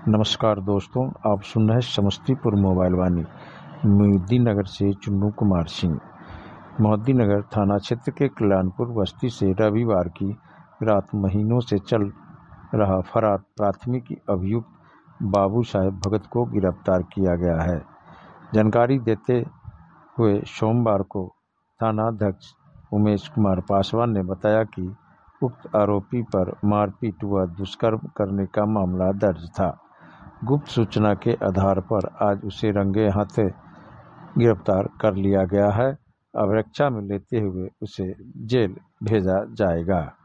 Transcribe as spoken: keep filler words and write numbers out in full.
नमस्कार दोस्तों, आप सुन रहे हैं समस्तीपुर मोबाइल वाणी। मोहद्दीनगर से चुन्नू कुमार सिंह। मोहद्दीनगर थाना क्षेत्र के कल्याणपुर बस्ती से रविवार की रात महीनों से चल रहा फरार प्राथमिकी अभियुक्त बाबू साहेब भगत को गिरफ्तार किया गया है। जानकारी देते हुए सोमवार को थानाध्यक्ष उमेश कुमार पासवान ने बताया कि उक्त आरोपी पर मारपीट व दुष्कर्म करने का मामला दर्ज था। गुप्त सूचना के आधार पर आज उसे रंगे हाथे गिरफ्तार कर लिया गया है। अब रक्षा में लेते हुए उसे जेल भेजा जाएगा।